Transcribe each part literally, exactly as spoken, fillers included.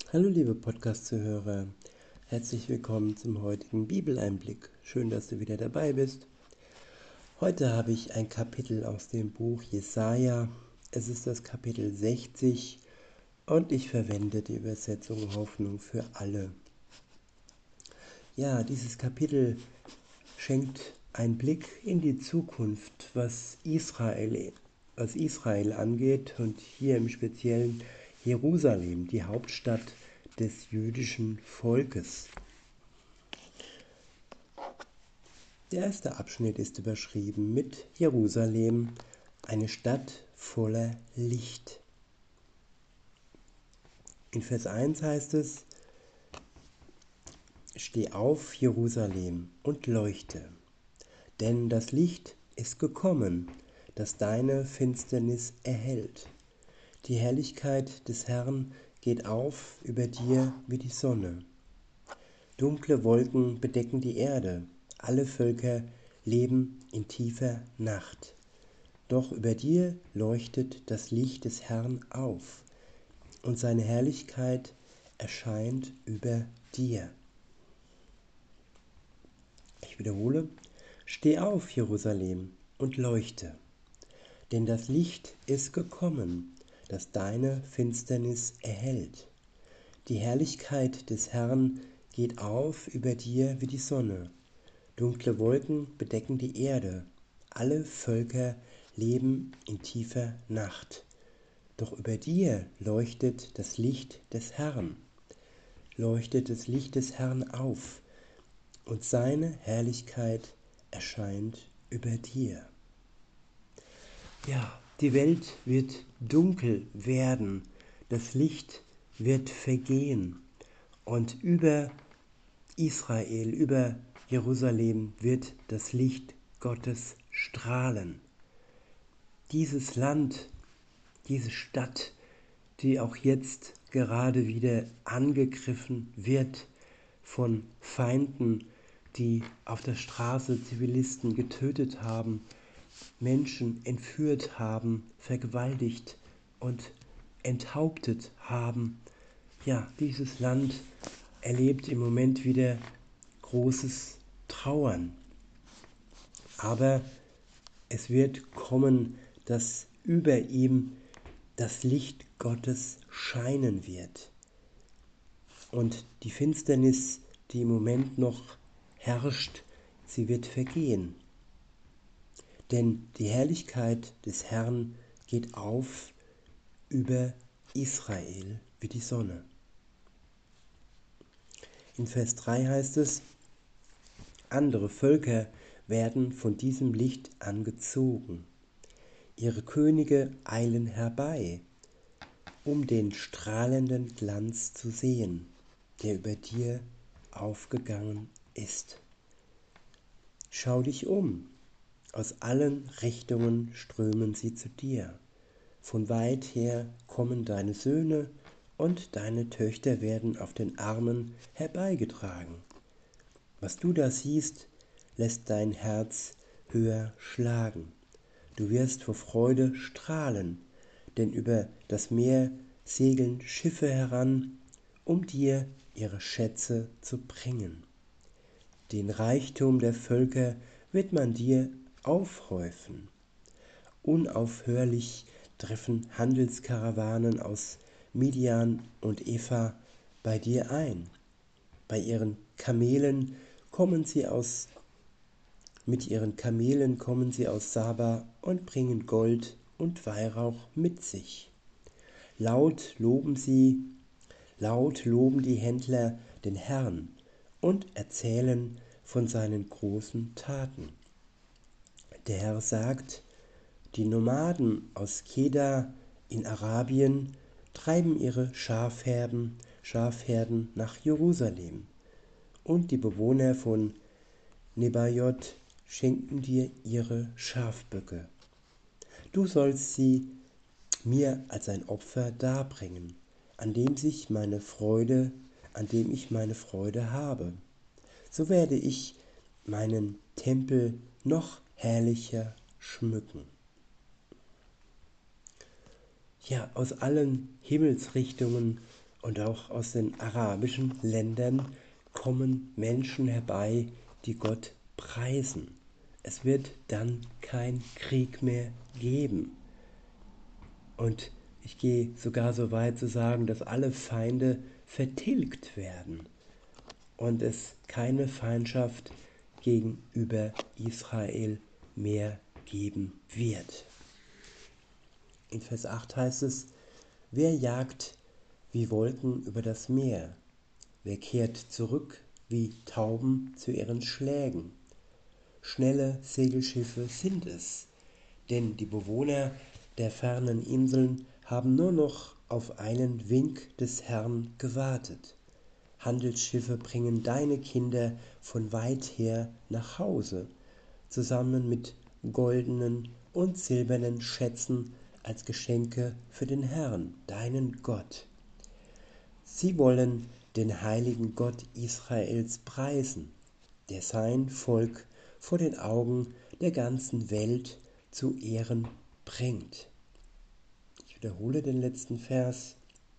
Hallo liebe Podcast-Zuhörer, herzlich willkommen zum heutigen Bibeleinblick. Schön, dass du wieder dabei bist. Heute habe ich ein Kapitel aus dem Buch Jesaja. Es ist das Kapitel sechzig und ich verwende die Übersetzung Hoffnung für alle. Ja, dieses Kapitel schenkt einen Blick in die Zukunft, was Israel, was Israel angeht und hier im Speziellen Jerusalem, die Hauptstadt des jüdischen Volkes. Der erste Abschnitt ist überschrieben mit Jerusalem, eine Stadt voller Licht. In Vers eins heißt es: Steh auf, Jerusalem, und leuchte, denn das Licht ist gekommen, das deine Finsternis erhellt. Die Herrlichkeit des Herrn geht auf über dir wie die Sonne. Dunkle Wolken bedecken die Erde, alle Völker leben in tiefer Nacht. Doch über dir leuchtet das Licht des Herrn auf, und seine Herrlichkeit erscheint über dir. Ich wiederhole: Steh auf, Jerusalem, und leuchte, denn das Licht ist gekommen, das deine Finsternis erhellt. Die Herrlichkeit des Herrn geht auf über dir wie die Sonne. Dunkle Wolken bedecken die Erde, alle Völker leben in tiefer Nacht. Doch über dir leuchtet das Licht des Herrn, leuchtet das Licht des Herrn auf, und seine Herrlichkeit erscheint über dir. Ja, die Welt wird dunkel werden, das Licht wird vergehen, und über Israel, über Jerusalem wird das Licht Gottes strahlen. Dieses Land, diese Stadt, die auch jetzt gerade wieder angegriffen wird von Feinden, die auf der Straße Zivilisten getötet haben, Menschen entführt haben, vergewaltigt und enthauptet haben. Ja, dieses Land erlebt im Moment wieder großes Trauern. Aber es wird kommen, dass über ihm das Licht Gottes scheinen wird. Und die Finsternis, die im Moment noch herrscht, sie wird vergehen. Denn die Herrlichkeit des Herrn geht auf über Israel wie die Sonne. In Vers drei heißt es: Andere Völker werden von diesem Licht angezogen. Ihre Könige eilen herbei, um den strahlenden Glanz zu sehen, der über dir aufgegangen ist. Schau dich um. Aus allen Richtungen strömen sie zu dir. Von weit her kommen deine Söhne, und deine Töchter werden auf den Armen herbeigetragen. Was du da siehst, lässt dein Herz höher schlagen. Du wirst vor Freude strahlen, denn über das Meer segeln Schiffe heran, um dir ihre Schätze zu bringen. Den Reichtum der Völker wird man dir aufhäufen. Unaufhörlich treffen Handelskarawanen aus Midian und Epha bei dir ein. Bei ihren Kamelen kommen sie aus, mit ihren Kamelen kommen sie aus Saba und bringen Gold und Weihrauch mit sich. Laut loben sie, laut loben die Händler den Herrn und erzählen von seinen großen Taten. Der Herr sagt: Die Nomaden aus Kedar in Arabien treiben ihre Schafherden, Schafherden nach Jerusalem, und die Bewohner von Nebajot schenken dir ihre Schafböcke. Du sollst sie mir als ein Opfer darbringen, an dem sich meine Freude, an dem ich meine Freude habe. So werde ich meinen Tempel noch herrlicher schmücken. Ja, aus allen Himmelsrichtungen Und auch aus den arabischen Ländern kommen Menschen herbei, die Gott preisen. Es wird dann kein Krieg mehr geben. Und ich gehe sogar so weit zu sagen, dass alle Feinde vertilgt werden und es keine Feindschaft gegenüber Israel mehr geben wird. In Vers acht heißt es, wer jagt wie Wolken über das Meer? Wer kehrt zurück wie Tauben zu ihren Schlägen? Schnelle Segelschiffe sind es, denn die Bewohner der fernen Inseln haben nur noch auf einen Wink des Herrn gewartet. Handelsschiffe bringen deine Kinder von weit her nach Hause, zusammen mit goldenen und silbernen Schätzen als Geschenke für den Herrn, deinen Gott. Sie wollen den heiligen Gott Israels preisen, der sein Volk vor den Augen der ganzen Welt zu Ehren bringt. Ich wiederhole den letzten Vers.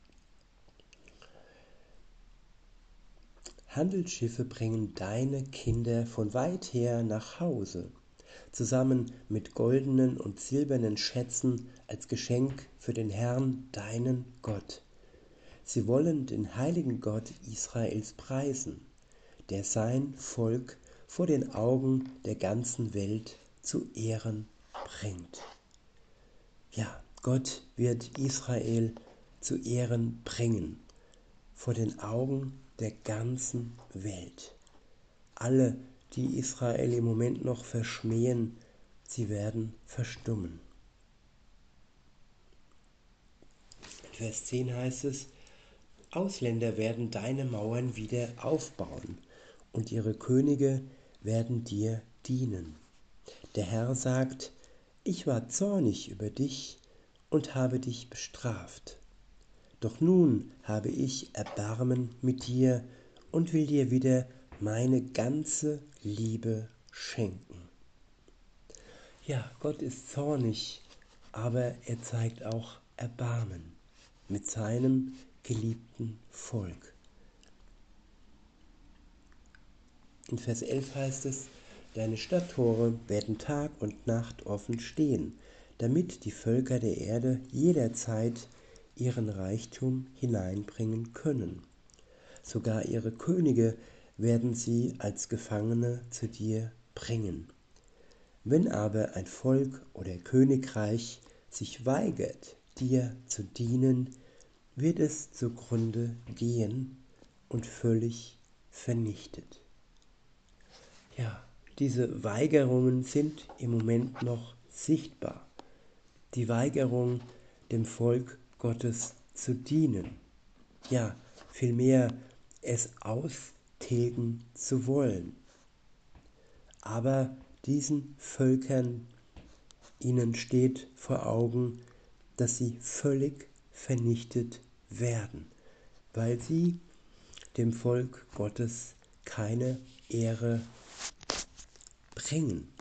Handelsschiffe bringen deine Kinder von weit her nach Hause, zusammen mit goldenen und silbernen Schätzen als Geschenk für den Herrn, deinen Gott. Sie wollen den heiligen Gott Israels preisen, der sein Volk vor den Augen der ganzen Welt zu Ehren bringt. Ja, Gott wird Israel zu Ehren bringen, vor den Augen der ganzen Welt. Alle, die Israel im Moment noch verschmähen, sie werden verstummen. In Vers zehn heißt es, Ausländer werden deine Mauern wieder aufbauen und ihre Könige werden dir dienen. Der Herr sagt, ich war zornig über dich und habe dich bestraft. Doch nun habe ich Erbarmen mit dir und will dir wieder meine ganze Liebe schenken. Ja, Gott ist zornig, aber er zeigt auch Erbarmen mit seinem geliebten Volk. In Vers elf heißt es, deine Stadttore werden Tag und Nacht offen stehen, damit die Völker der Erde jederzeit ihren Reichtum hineinbringen können. Sogar ihre Könige werden sie als Gefangene zu dir bringen. Wenn aber ein Volk oder Königreich sich weigert, dir zu dienen, wird es zugrunde gehen und völlig vernichtet. Ja, diese Weigerungen sind im Moment noch sichtbar. Die Weigerung, dem Volk Gottes zu dienen. Ja, vielmehr es austilgen zu wollen. Aber diesen Völkern, ihnen steht vor Augen, dass sie völlig vernichtet werden, weil sie dem Volk Gottes keine Ehre bringen.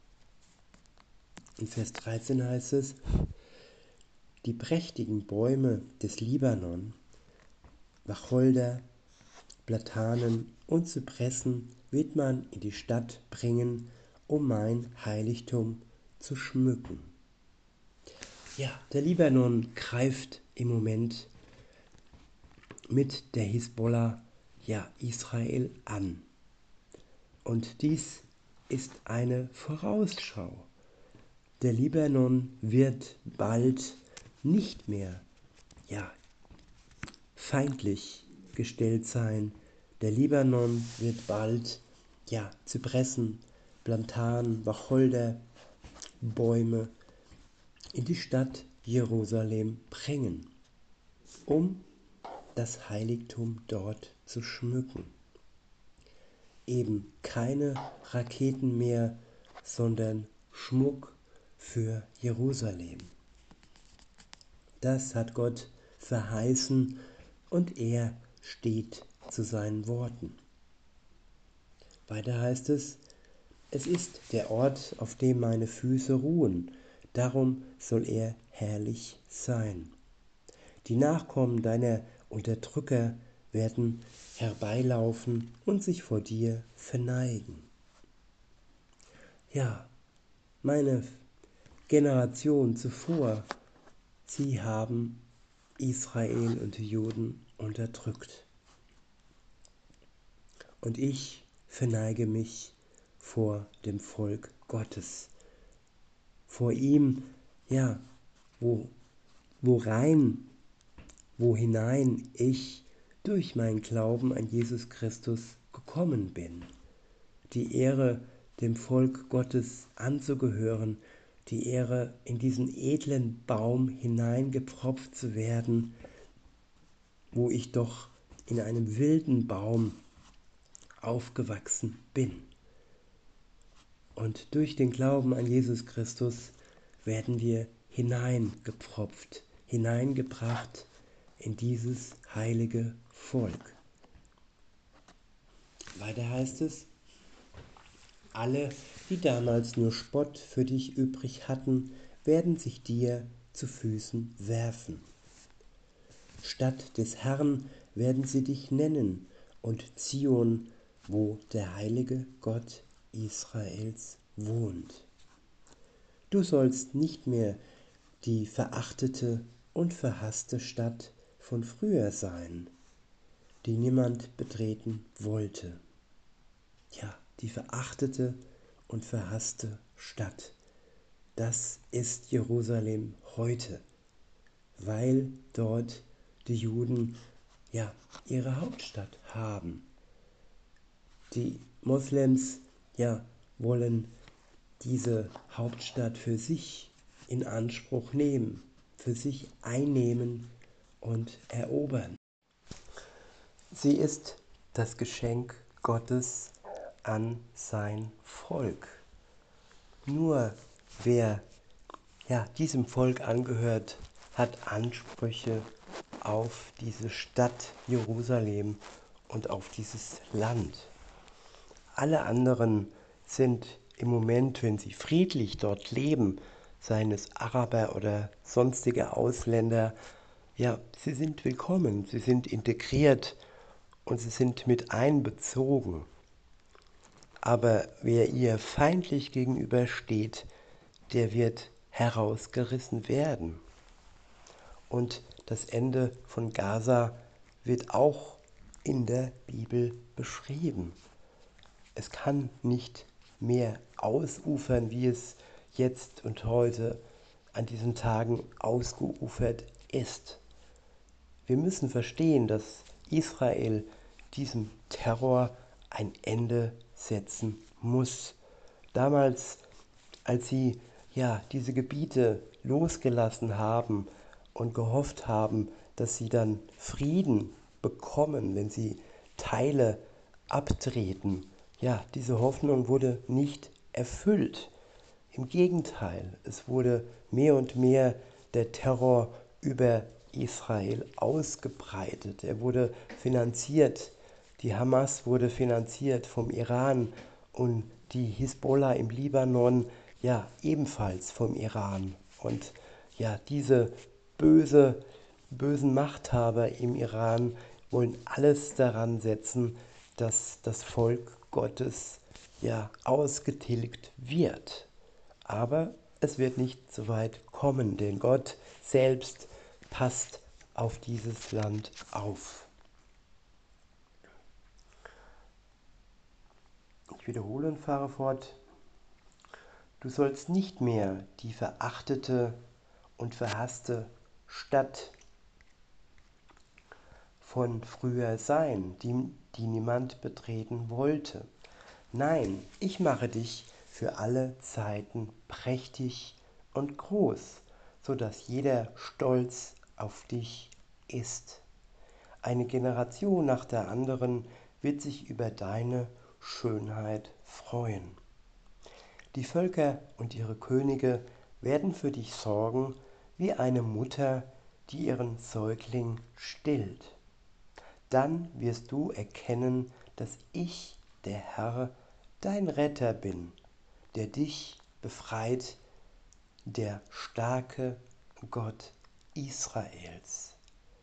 In Vers dreizehn heißt es, die prächtigen Bäume des Libanon, Wacholder, Platanen und Zypressen wird man in die Stadt bringen, um mein Heiligtum zu schmücken. Ja, der Libanon greift im Moment mit der Hisbollah, ja, Israel an. Und dies ist eine Vorausschau. Der Libanon wird bald nicht mehr, ja, feindlich gestellt sein. Der Libanon wird bald, ja, Zypressen, Platanen, Wacholder, Bäume in die Stadt Jerusalem bringen, um das Heiligtum dort zu schmücken. Eben keine Raketen mehr, sondern Schmuck für Jerusalem. Das hat Gott verheißen und er steht zu seinen Worten. Weiter heißt es, es ist der Ort, auf dem meine Füße ruhen, darum soll er herrlich sein. Die Nachkommen deiner Unterdrücker werden herbeilaufen und sich vor dir verneigen. Ja, meine Generation zuvor, sie haben Israel und die Juden unterdrückt. Und ich verneige mich vor dem Volk Gottes, vor ihm, ja, wo, wo rein, wo hinein ich durch meinen Glauben an Jesus Christus gekommen bin. Die Ehre, dem Volk Gottes anzugehören, die Ehre, in diesen edlen Baum hineingepfropft zu werden, wo ich doch in einem wilden Baum aufgewachsen bin. Und durch den Glauben an Jesus Christus werden wir hineingepfropft, hineingebracht in dieses heilige Volk. Weiter heißt es, alle, die damals nur Spott für dich übrig hatten, werden sich dir zu Füßen werfen. Stadt des Herrn werden sie dich nennen, und Zion, wo der heilige Gott Israels wohnt. Du sollst nicht mehr die verachtete und verhasste Stadt von früher sein, die niemand betreten wollte. Ja, die verachtete und verhasste Stadt, das ist Jerusalem heute, weil dort die Juden ja ihre Hauptstadt haben. Die Moslems ja wollen diese Hauptstadt für sich in Anspruch nehmen, für sich einnehmen und erobern. Sie ist das Geschenk Gottes an sein Volk. Nur wer ja, diesem Volk angehört, hat Ansprüche auf diese Stadt Jerusalem und auf dieses Land. Alle anderen sind im Moment, wenn sie friedlich dort leben, seien es Araber oder sonstige Ausländer, ja, sie sind willkommen, sie sind integriert und sie sind mit einbezogen. Aber wer ihr feindlich gegenübersteht, der wird herausgerissen werden. Und das Ende von Gaza wird auch in der Bibel beschrieben. Es kann nicht mehr ausufern, wie es jetzt und heute an diesen Tagen ausgeufert ist. Wir müssen verstehen, dass Israel diesem Terror ein Ende setzen muss. Damals, als sie ja diese Gebiete losgelassen haben und gehofft haben, dass sie dann Frieden bekommen, wenn sie Teile abtreten, ja, diese Hoffnung wurde nicht erfüllt. Im Gegenteil, es wurde mehr und mehr der Terror über Israel ausgebreitet. Er wurde finanziert. Die Hamas wurde finanziert vom Iran und die Hisbollah im Libanon, ja, ebenfalls vom Iran. Und ja, diese böse, bösen Machthaber im Iran wollen alles daran setzen, dass das Volk Gottes ja ausgetilgt wird. Aber es wird nicht so weit kommen, denn Gott selbst passt auf dieses Land auf. Ich wiederhole und fahre fort. Du sollst nicht mehr die verachtete und verhasste Stadt von früher sein, die, die niemand betreten wollte. Nein, ich mache dich für alle Zeiten prächtig und groß, so dass jeder stolz auf dich ist. Eine Generation nach der anderen wird sich über deine Schönheit freuen. Die Völker und ihre Könige werden für dich sorgen, wie eine Mutter, die ihren Säugling stillt. Dann wirst du erkennen, dass ich, der Herr, dein Retter bin, der dich befreit, der starke Gott Israels.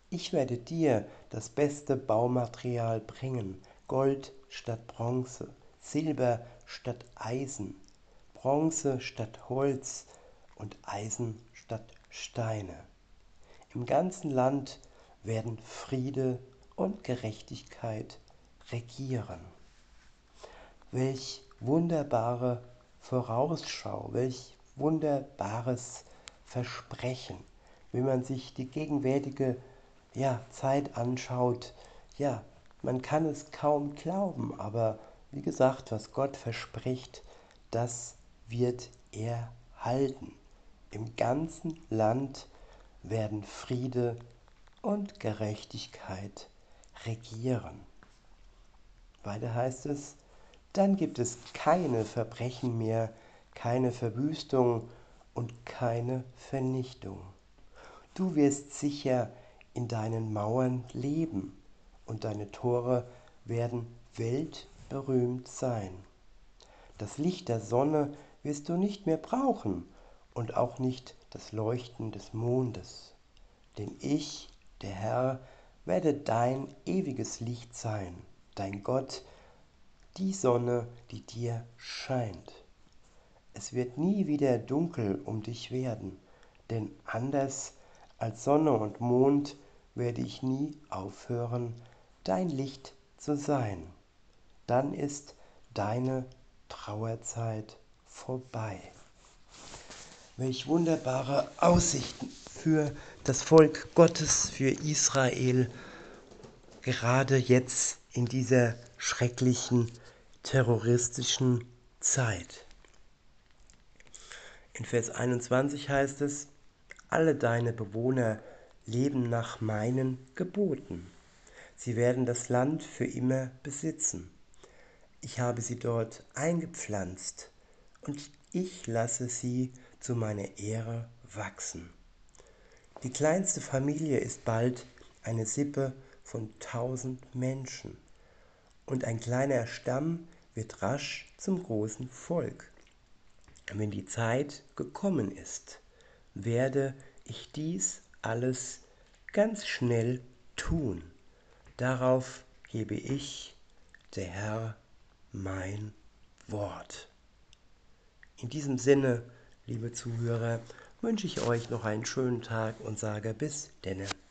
Ich werde dir das beste Baumaterial bringen, Gold statt Bronze, Silber statt Eisen, Bronze statt Holz und Eisen statt Steine. Im ganzen Land werden Friede und Gerechtigkeit regieren. Welch wunderbare Vorausschau, welch wunderbares Versprechen, wenn man sich die gegenwärtige ja, Zeit anschaut. Ja, man kann es kaum glauben, aber wie gesagt, was Gott verspricht, das wird er halten. Im ganzen Land werden Friede und Gerechtigkeit regieren. Weiter heißt es, dann gibt es keine Verbrechen mehr, keine Verwüstung und keine Vernichtung. Du wirst sicher in deinen Mauern leben und deine Tore werden weltberühmt sein. Das Licht der Sonne wirst du nicht mehr brauchen und auch nicht das Leuchten des Mondes. Denn ich, der Herr, werde dein ewiges Licht sein, dein Gott, die Sonne, die dir scheint. Es wird nie wieder dunkel um dich werden, denn anders als Sonne und Mond werde ich nie aufhören, dein Licht zu sein. Dann ist deine Trauerzeit vorbei. Welch wunderbare Aussichten für das Volk Gottes, für Israel, gerade jetzt in dieser schrecklichen, terroristischen Zeit. In Vers einundzwanzig heißt es, alle deine Bewohner leben nach meinen Geboten. Sie werden das Land für immer besitzen. Ich habe sie dort eingepflanzt und ich lasse sie zu meiner Ehre wachsen. Die kleinste Familie ist bald eine Sippe von tausend Menschen und ein kleiner Stamm wird rasch zum großen Volk. Wenn die Zeit gekommen ist, werde ich dies alles ganz schnell tun. Darauf gebe ich, der Herr, mein Wort. In diesem Sinne, liebe Zuhörer, wünsche ich euch noch einen schönen Tag und sage bis denne.